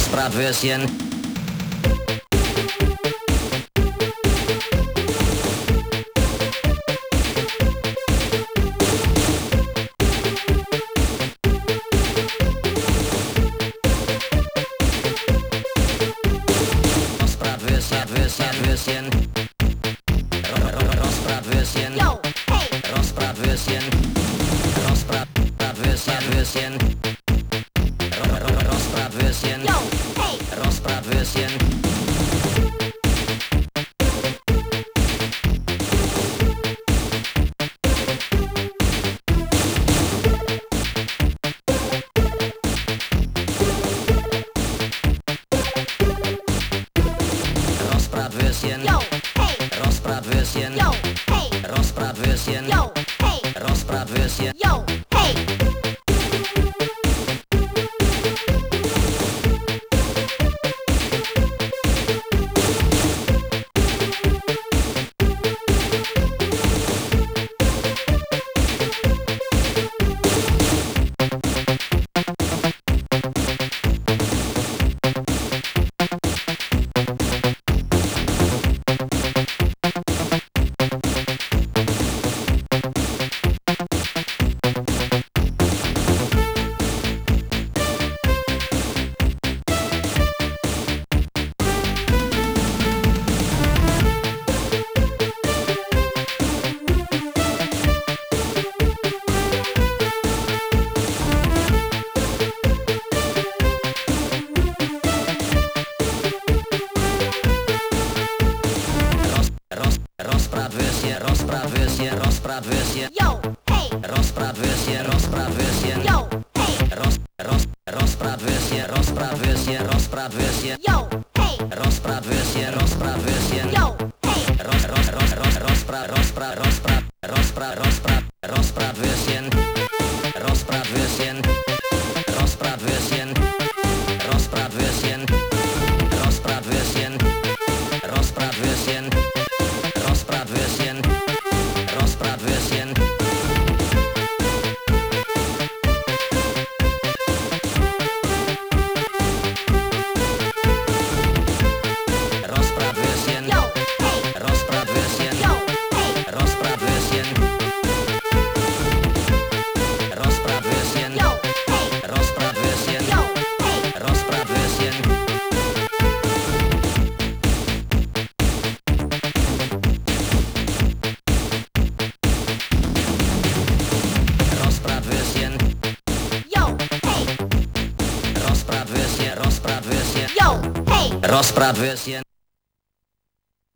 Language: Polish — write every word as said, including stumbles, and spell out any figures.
Rostbratwürstchen. Rostbratwürstchen. Rostbratwürstchen. Yo, hey, Rostbratwürstchen. Rostbratwürstchen. Rostbratwürstchen. yo, hey, Rostbratwürstchen. Rostbratwürstchen. yo, hey, Rostbratwürstchen. yo, hey, Rostbratwürstchen. yo, hey, Rostbratwürstchen. yo, hey. Rostbratwürstchen. Rostbratwürstchen. Rostbratwürstchen. Yo, hey, Rostbratwürstchen. Rostbratwürstchen. yo, hey, Rost, rost, Rostbratwürstchen. Rostbratwürstchen. Rostbratwürstchen. yo, hey, Rostbratwürstchen. Rostbratwürstchen. yo, hey, Rost, rost, rost, rost, Rostbrat, Rostbrat, Rostbrat, Rostbrat, Rostbrat, Rostbratwürstchen. Rostbratwürstchen. Rostbratwürstchen. Rostbratwürstchen. Rostbratwürstchen. Rostbratwürstchen. Rostbratwürstchen. Rostbratwürstchen. Rostbratwürstchen. yo, hey, Rostbratwürstchen. yo, hey, Rostbratwürstchen. Rostbratwürstchen. yo, hey, Rostbratwürstchen. yo, hey. Rostbratwürstchen. Rostbratwürstchen. Yo, hey, Rostbratwürstchen. Rostbratwürstchen. yo, hey. Rostbratwürstchen.